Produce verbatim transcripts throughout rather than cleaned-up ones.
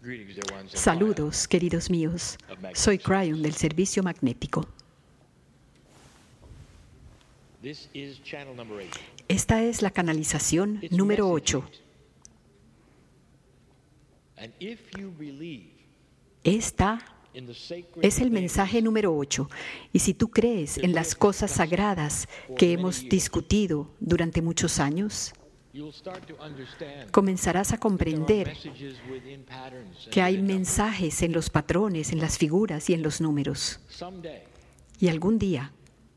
Saludos, queridos míos. Soy Cryon del Servicio Magnético. Esta es la canalización número ocho. Esta es el mensaje número ocho. Y si tú crees en las cosas sagradas que hemos discutido durante muchos años, comenzarás a comprender que hay mensajes en los patrones, en las figuras y en los números. Y algún día,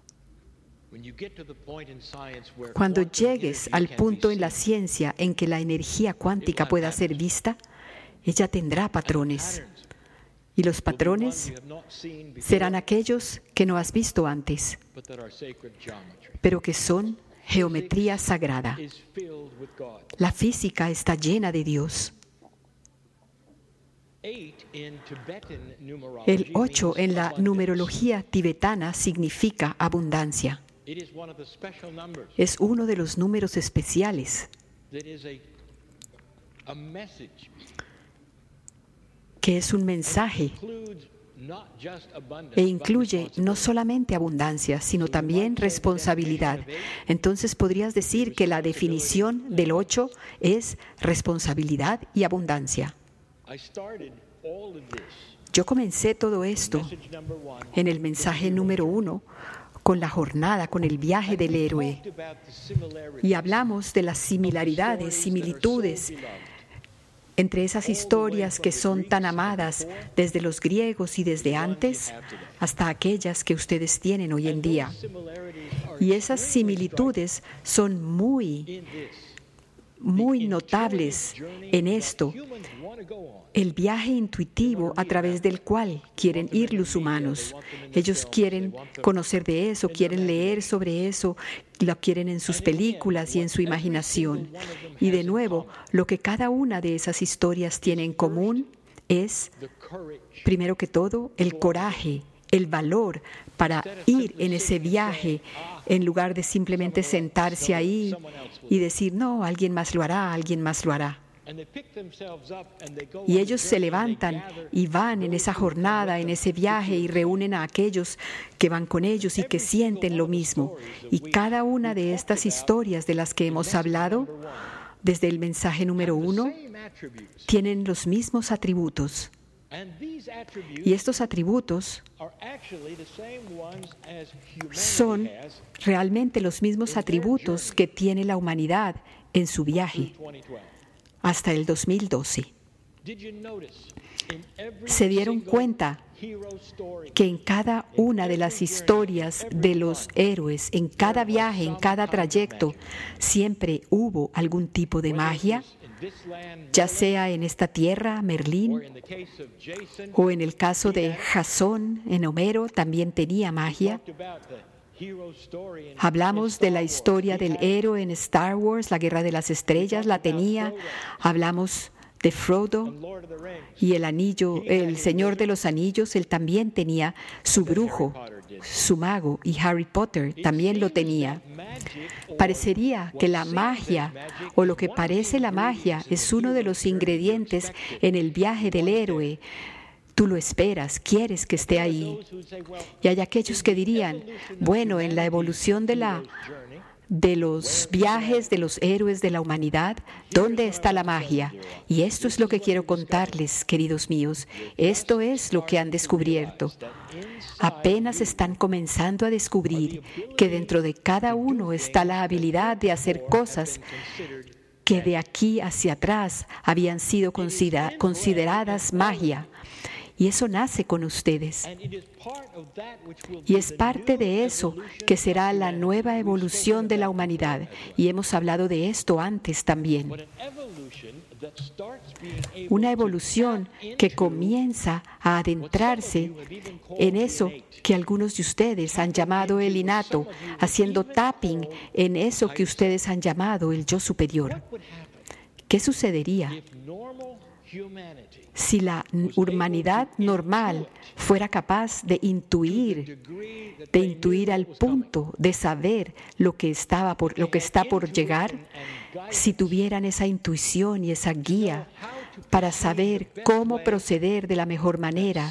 cuando llegues al punto en la ciencia en que la energía cuántica pueda ser vista, ella tendrá patrones. Y los patrones serán aquellos que no has visto antes, pero que son geometría sagrada. La física está llena de Dios. El ocho en la numerología tibetana significa abundancia. Es uno de los números especiales que es un mensaje e incluye no solamente abundancia, sino también responsabilidad. Entonces podrías decir que la definición del ocho es responsabilidad y abundancia. Yo comencé todo esto en el mensaje número uno con la jornada, con el viaje del héroe. Y hablamos de las similaridades, similitudes entre esas historias que son tan amadas desde los griegos y desde antes hasta aquellas que ustedes tienen hoy en día. Y esas similitudes son muy, muy notables en esto, el viaje intuitivo a través del cual quieren ir los humanos. Ellos quieren conocer de eso, quieren leer sobre eso, lo quieren en sus películas y en su imaginación. Y de nuevo, lo que cada una de esas historias tiene en común es, primero que todo, el coraje, el valor para ir en ese viaje en lugar de simplemente sentarse ahí y decir, no, alguien más lo hará, alguien más lo hará. Y ellos se levantan y van en esa jornada, en ese viaje, y reúnen a aquellos que van con ellos y que sienten lo mismo. Y cada una de estas historias de las que hemos hablado, desde el mensaje número uno, tienen los mismos atributos. Y estos atributos son realmente los mismos atributos que tiene la humanidad en su viaje hasta el dos mil doce. ¿Se dieron cuenta que en cada una de las historias de los héroes, en cada viaje, en cada trayecto, siempre hubo algún tipo de magia? Ya sea en esta tierra, Merlín, o en el caso de Jasón, en Homero, también tenía magia. Hablamos de la historia del héroe en Star Wars, la Guerra de las Estrellas, la tenía. Hablamos de Frodo y el anillo, el Señor de los Anillos, él también tenía su brujo, su mago, y Harry Potter también lo tenía. Parecería que la magia, o lo que parece la magia, es uno de los ingredientes en el viaje del héroe. Tú lo esperas, quieres que esté ahí. Y hay aquellos que dirían, bueno, en la evolución de la de los viajes de los héroes de la humanidad, ¿dónde está la magia? Y esto es lo que quiero contarles, queridos míos. Esto es lo que han descubierto. Apenas están comenzando a descubrir que dentro de cada uno está la habilidad de hacer cosas que de aquí hacia atrás habían sido considera- consideradas magia. Y eso nace con ustedes. Y es parte de eso que será la nueva evolución de la humanidad. Y hemos hablado de esto antes también. Una evolución que comienza a adentrarse en eso que algunos de ustedes han llamado el innato, haciendo tapping en eso que ustedes han llamado el yo superior. ¿Qué sucedería si la humanidad normal fuera capaz de intuir, de intuir al punto de saber lo que estaba por, lo que está por llegar? Si tuvieran esa intuición y esa guía para saber cómo proceder de la mejor manera,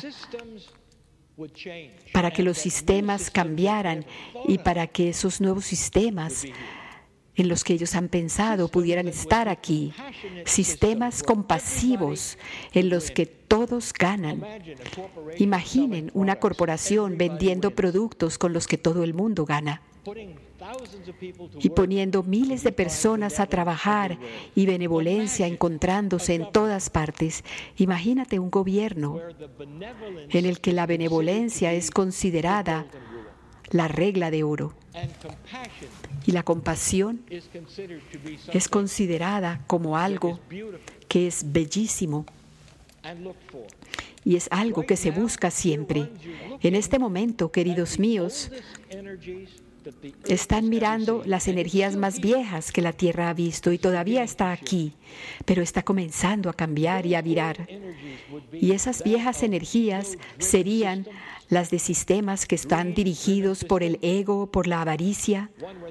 para que los sistemas cambiaran y para que esos nuevos sistemas en los que ellos han pensado pudieran estar aquí. Sistemas compasivos en los que todos ganan. Imaginen una corporación vendiendo productos con los que todo el mundo gana y poniendo miles de personas a trabajar y benevolencia encontrándose en todas partes. Imagínate un gobierno en el que la benevolencia es considerada la regla de oro y la compasión es considerada como algo que es bellísimo y es algo que se busca siempre. En este momento, queridos míos, están mirando las energías más viejas que la Tierra ha visto y todavía está aquí, pero está comenzando a cambiar y a virar. Y esas viejas energías serían las de sistemas que están dirigidos por el ego, por la avaricia,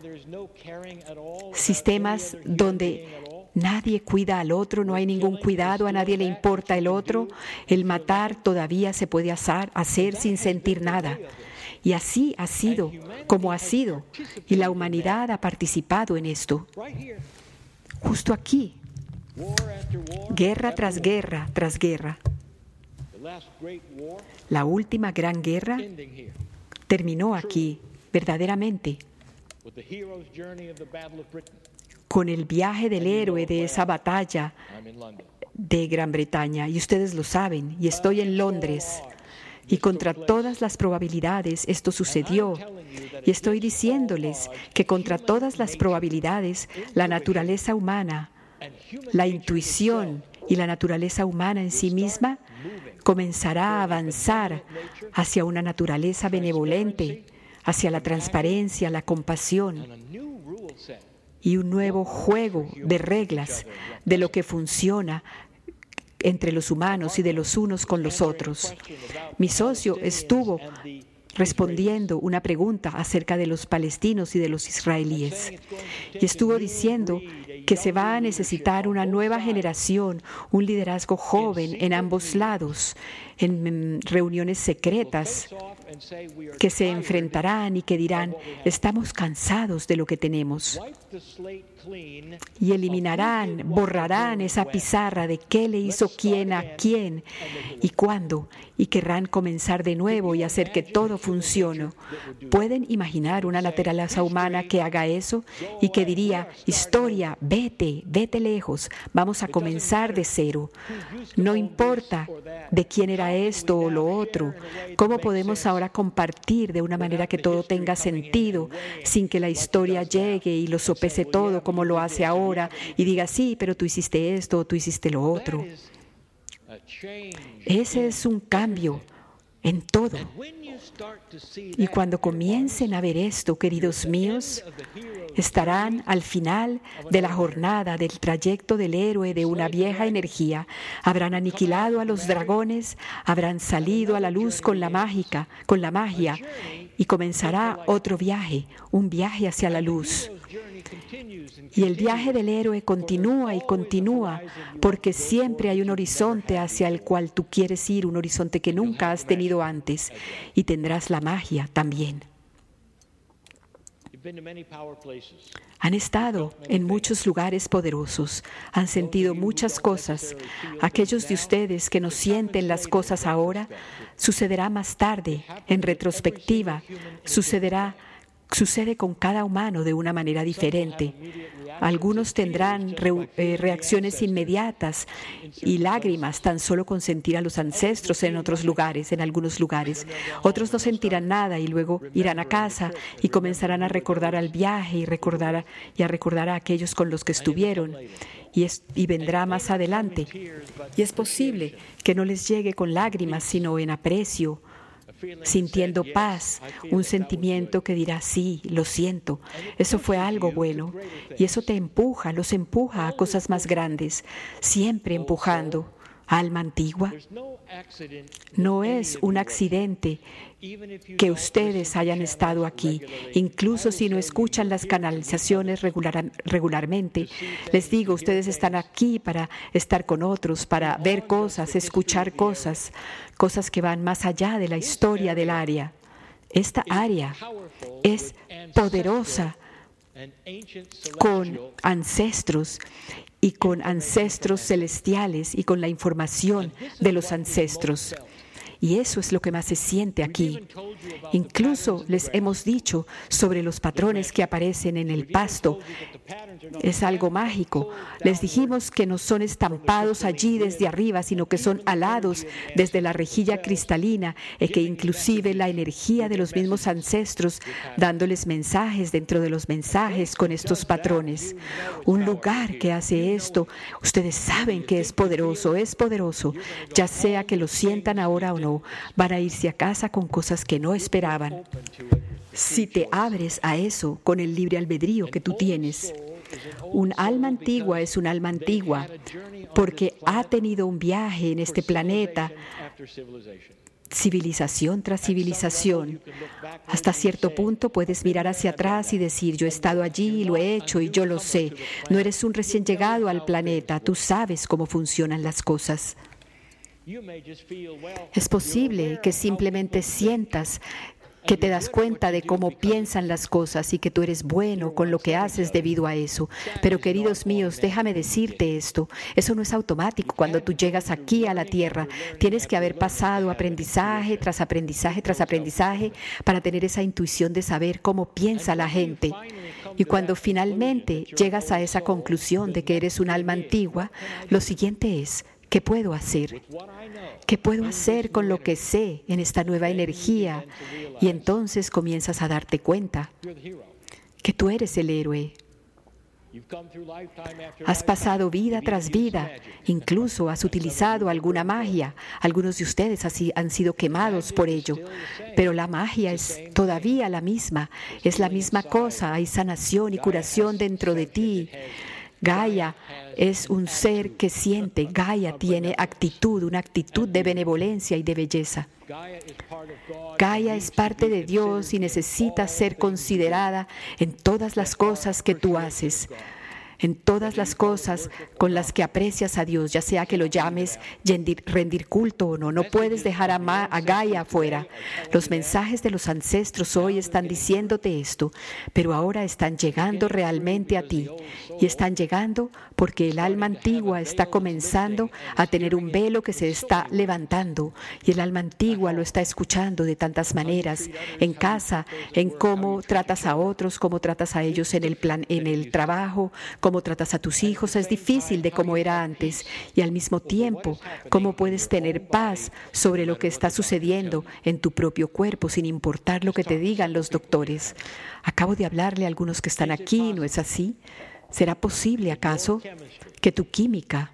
sistemas donde nadie cuida al otro, no hay ningún cuidado, a nadie le importa el otro, el matar todavía se puede hacer, hacer sin sentir nada. Y así ha sido, como ha sido, y la humanidad ha participado en esto. Justo aquí, guerra tras guerra tras guerra. La última gran guerra terminó aquí, verdaderamente, con el viaje del héroe de esa batalla de Gran Bretaña. Y ustedes lo saben, y estoy en Londres. Y contra todas las probabilidades esto sucedió. Y estoy diciéndoles que contra todas las probabilidades, la naturaleza humana, la intuición y la naturaleza humana en sí misma comenzará a avanzar hacia una naturaleza benevolente, hacia la transparencia, la compasión y un nuevo juego de reglas de lo que funciona entre los humanos y de los unos con los otros. Mi socio estuvo respondiendo una pregunta acerca de los palestinos y de los israelíes. Y estuvo diciendo que se va a necesitar una nueva generación, un liderazgo joven en ambos lados, en reuniones secretas que se enfrentarán y que dirán, estamos cansados de lo que tenemos. Y eliminarán, borrarán esa pizarra de qué le hizo quién a quién y cuándo, y querrán comenzar de nuevo y hacer que todo funcione. ¿Pueden imaginar una naturaleza humana que haga eso y que diría, historia, vete, vete lejos, vamos a comenzar de cero? No importa de quién era esto o lo otro, ¿cómo podemos ahora compartir de una manera que todo tenga sentido sin que la historia llegue y lo sopese todo como lo hace ahora y diga, sí, pero tú hiciste esto o tú hiciste lo otro? Ese es un cambio en todo. Y cuando comiencen a ver esto, queridos míos, estarán al final de la jornada del trayecto del héroe de una vieja energía. Habrán aniquilado a los dragones, habrán salido a la luz con la mágica, con la magia, y comenzará otro viaje, un viaje hacia la luz. Y el viaje del héroe continúa y continúa, porque siempre hay un horizonte hacia el cual tú quieres ir, un horizonte que nunca has tenido antes, y tendrás la magia también. Han estado en muchos lugares poderosos, han sentido muchas cosas. Aquellos de ustedes que no sienten las cosas ahora, sucederá más tarde, en retrospectiva, sucederá Sucede con cada humano de una manera diferente. Algunos tendrán re, eh, reacciones inmediatas y lágrimas tan solo con sentir a los ancestros en otros lugares, en algunos lugares. Otros no sentirán nada y luego irán a casa y comenzarán a recordar al viaje y, recordar a, y a recordar a aquellos con los que estuvieron. Y, es, y vendrá más adelante. Y es posible que no les llegue con lágrimas, sino en aprecio, sintiendo paz, un sentimiento que dirá, sí, lo siento, eso fue algo bueno. Y eso te empuja, los empuja a cosas más grandes, siempre empujando alma antigua. No es un accidente que ustedes hayan estado aquí. Incluso si no escuchan las canalizaciones regular, regularmente, les digo, ustedes están aquí para estar con otros, para ver cosas, escuchar cosas, cosas que van más allá de la historia del área. Esta área es poderosa, con ancestros y con ancestros celestiales y con la información de los ancestros. Y eso es lo que más se siente aquí. Incluso les hemos dicho sobre los patrones que aparecen en el pasto. Es algo mágico. Les dijimos que no son estampados allí desde arriba, sino que son alados desde la rejilla cristalina y que inclusive la energía de los mismos ancestros dándoles mensajes dentro de los mensajes con estos patrones. Un lugar que hace esto, ustedes saben que es poderoso, es poderoso, ya sea que lo sientan ahora o no. Van a irse a casa con cosas que no esperaban. Si te abres a eso con el libre albedrío que tú tienes. Un alma antigua es un alma antigua porque ha tenido un viaje en este planeta, civilización tras civilización. Hasta cierto punto puedes mirar hacia atrás y decir, yo he estado allí, lo he hecho y yo lo sé. No eres un recién llegado al planeta, tú sabes cómo funcionan las cosas. Es posible que simplemente sientas que te das cuenta de cómo piensan las cosas y que tú eres bueno con lo que haces debido a eso. Pero queridos míos, déjame decirte esto. Eso no es automático cuando tú llegas aquí a la tierra. Tienes que haber pasado aprendizaje tras aprendizaje tras aprendizaje para tener esa intuición de saber cómo piensa la gente. Y cuando finalmente llegas a esa conclusión de que eres un alma antigua, lo siguiente es, ¿qué puedo hacer? ¿Qué puedo hacer con lo que sé en esta nueva energía? Y entonces comienzas a darte cuenta que tú eres el héroe. Has pasado vida tras vida, incluso has utilizado alguna magia. Algunos de ustedes así han sido quemados por ello, pero la magia es todavía la misma, es la misma cosa, hay sanación y curación dentro de ti. Gaia es un ser que siente, Gaia tiene actitud, una actitud de benevolencia y de belleza. Gaia es parte de Dios y necesita ser considerada en todas las cosas que tú haces. En todas las cosas con las que aprecias a Dios, ya sea que lo llames rendir culto o no. No puedes dejar a, Ma, a Gaia afuera. Los mensajes de los ancestros hoy están diciéndote esto, pero ahora están llegando realmente a ti. Y están llegando porque el alma antigua está comenzando a tener un velo que se está levantando. Y el alma antigua lo está escuchando de tantas maneras, en casa, en cómo tratas a otros, cómo tratas a ellos en el plan, en el trabajo, cómo tratas a tus hijos. Es difícil de cómo era antes y al mismo tiempo cómo puedes tener paz sobre lo que está sucediendo en tu propio cuerpo sin importar lo que te digan los doctores. Acabo de hablarle a algunos que están aquí, ¿no es así? ¿Será posible acaso que tu química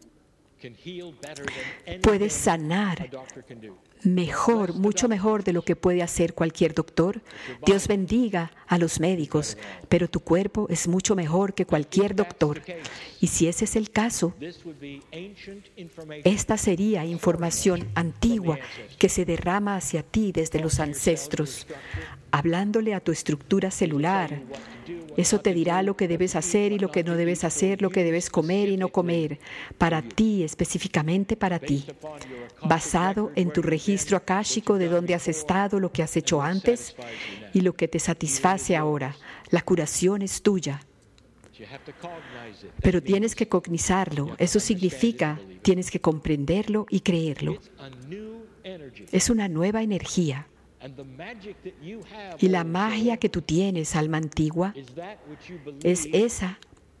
puede sanar mejor, mucho mejor de lo que puede hacer cualquier doctor? Dios bendiga a los médicos, pero tu cuerpo es mucho mejor que cualquier doctor. Y si ese es el caso, esta sería información antigua que se derrama hacia ti desde los ancestros, hablándole a tu estructura celular. Eso te dirá lo que debes hacer y lo que no debes hacer, lo que debes comer y no comer, para ti, específicamente para ti, basado en tu registro akáshico de dónde has estado, lo que has hecho antes y lo que te satisface ahora. La curación es tuya. Pero tienes que cognizarlo. Eso significa, tienes que comprenderlo y creerlo. Es una nueva energía. Y la magia que tú tienes, alma antigua, es esa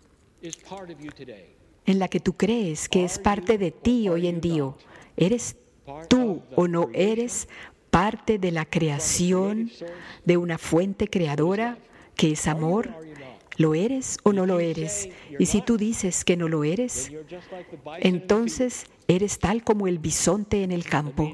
en la que tú crees que es parte de ti hoy en día. ¿Eres tú o no eres parte de la creación de una fuente creadora que es amor? ¿Lo eres o no lo eres? Y si tú dices que no lo eres, entonces eres tal como el bisonte en el campo.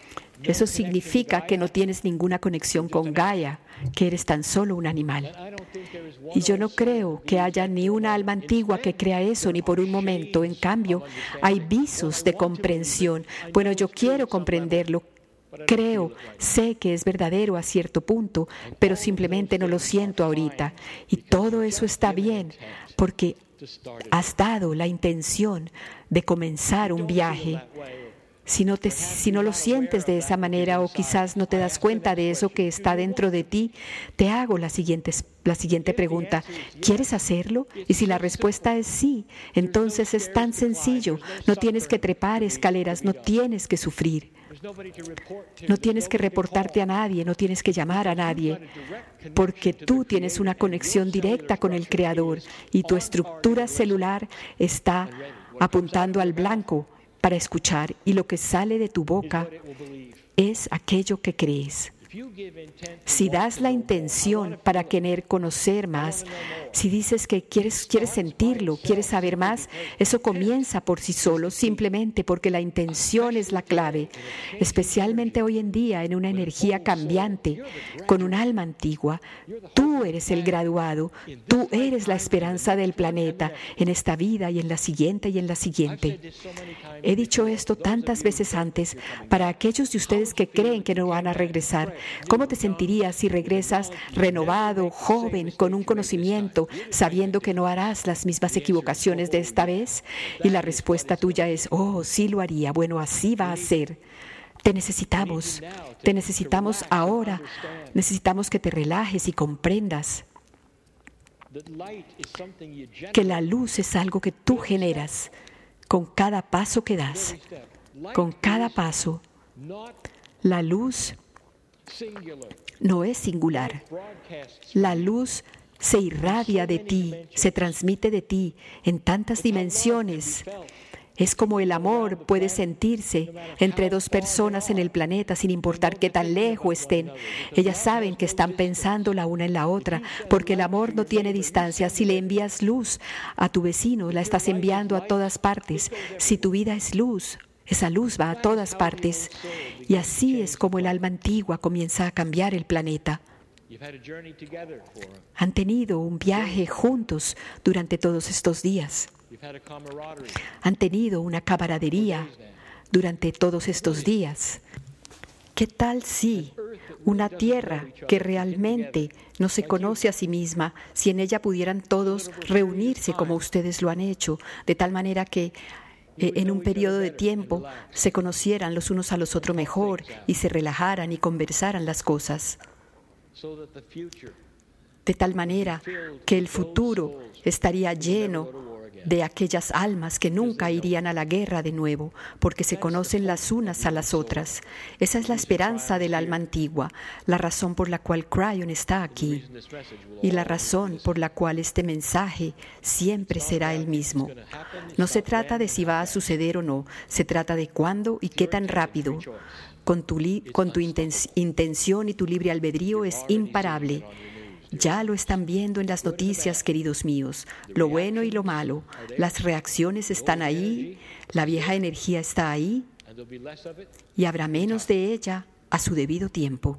Eso significa que no tienes ninguna conexión con Gaia, que eres tan solo un animal. Y yo no creo que haya ni una alma antigua que crea eso, ni por un momento. En cambio, hay visos de comprensión. Bueno, yo quiero comprenderlo. Creo, sé que es verdadero a cierto punto, pero simplemente no lo siento ahorita. Y todo eso está bien, porque has dado la intención de comenzar un viaje. Si no, te, si no lo sientes de esa manera o quizás no te das cuenta de eso que está dentro de ti, te hago la siguiente, la siguiente pregunta. ¿Quieres hacerlo? Y si la respuesta es sí, entonces es tan sencillo. No tienes que trepar escaleras, no tienes que sufrir. No tienes que reportarte a nadie, no tienes que llamar a nadie, porque tú tienes una conexión directa con el Creador y tu estructura celular está apuntando al blanco para escuchar, y lo que sale de tu boca es aquello que crees. Si das la intención para querer conocer más, si dices que quieres, quieres sentirlo, quieres saber más, eso comienza por sí solo, simplemente porque la intención es la clave, especialmente hoy en día en una energía cambiante, con un alma antigua. Tú eres el graduado, tú eres la esperanza del planeta, en esta vida y en la siguiente y en la siguiente. He dicho esto tantas veces antes para aquellos de ustedes que creen que no van a regresar. ¿Cómo te sentirías si regresas renovado, joven, con un conocimiento, sabiendo que no harás las mismas equivocaciones de esta vez? Y la respuesta tuya es, oh, sí lo haría. Bueno, así va a ser. Te necesitamos. Te necesitamos ahora. Necesitamos que te relajes y comprendas que la luz es algo que tú generas con cada paso que das. Con cada paso. La luz no es singular. La luz se irradia de ti, se transmite de ti en tantas dimensiones. Es como el amor puede sentirse entre dos personas en el planeta sin importar qué tan lejos estén. Ellas saben que están pensando la una en la otra, porque el amor no tiene distancia. Si le envías luz a tu vecino, la estás enviando a todas partes. Si tu vida es luz, esa luz va a todas partes. Y así es como el alma antigua comienza a cambiar el planeta. Han tenido un viaje juntos durante todos estos días. Han tenido una camaradería durante todos estos días. ¿Qué tal si una tierra que realmente no se conoce a sí misma, si en ella pudieran todos reunirse como ustedes lo han hecho, de tal manera que en un periodo de tiempo se conocieran los unos a los otros mejor y se relajaran y conversaran las cosas? De tal manera que el futuro estaría lleno de aquellas almas que nunca irían a la guerra de nuevo, porque se conocen las unas a las otras. Esa es la esperanza del alma antigua, la razón por la cual Cryon está aquí y la razón por la cual este mensaje siempre será el mismo. No se trata de si va a suceder o no, se trata de cuándo y qué tan rápido. Con tu, li- con tu inten- intención y tu libre albedrío es imparable. Ya lo están viendo en las noticias, queridos míos, lo bueno y lo malo. Las reacciones están ahí, la vieja energía está ahí y habrá menos de ella a su debido tiempo.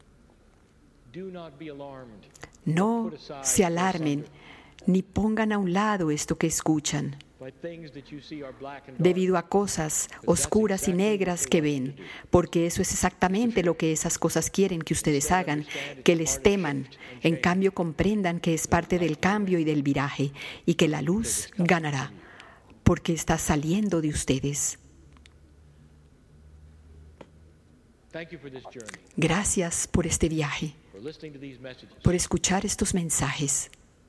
No se alarmen ni pongan a un lado esto que escuchan, debido a cosas oscuras y negras que ven, porque eso es exactamente lo que esas cosas quieren que ustedes hagan, que les teman. En cambio, comprendan que es parte del cambio y del viraje, y que la luz ganará, porque está saliendo de ustedes. Gracias por este viaje, por escuchar estos mensajes,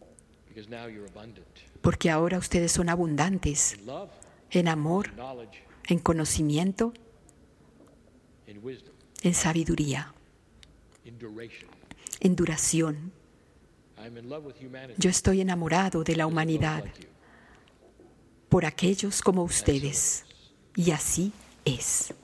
porque ahora ustedes son abundantes en amor, en conocimiento, en sabiduría, en duración. Yo estoy enamorado de la humanidad por aquellos como ustedes, y así es.